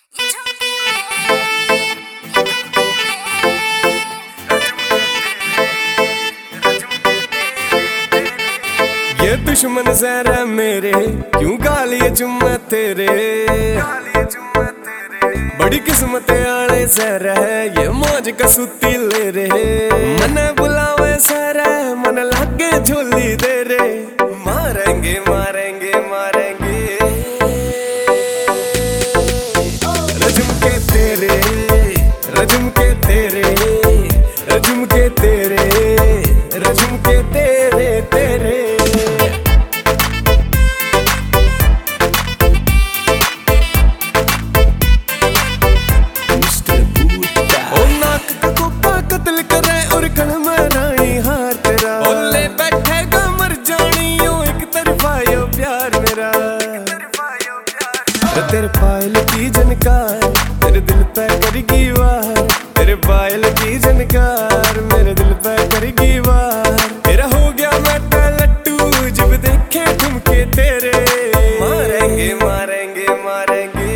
ये दुश्मन जहरा मेरे क्यों गालिए चुम्मा तेरे। बड़ी किस्मत आले जहरा है ये मौज कसूती ले रे। मन बुलावे सहरा मन लागे झोली दे रे। मारेंगे मारेंगे मारेंगे रजुम के तेरे रजुम के तेरे रजुम के तेरे रजुम के तेरे तेरे। तेरे पायल की झनकार मेरे दिल पे करेगी वार। तेरे पायल की झनकार मेरे दिल पे करेगी वार। तेरा हो गया मैं तो लट्टू जब देखे ठुमके तेरे। मारेंगे मारेंगे मारेंगे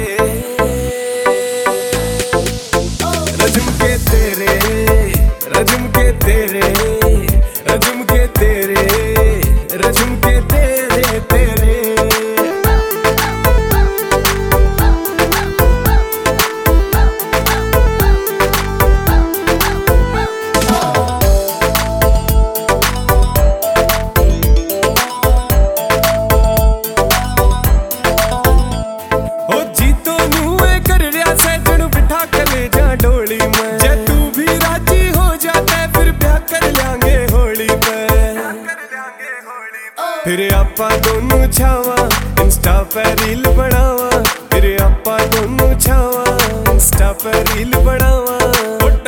रजुम के तेरे रजुम के तेरे रजुम के तेरे रजुम के तेरे तेरे। फिर आपा दोनों छावा इंस्टा पे रील बनावा। फिर आपा दोनों छावा इंस्टा पे रील बनावा।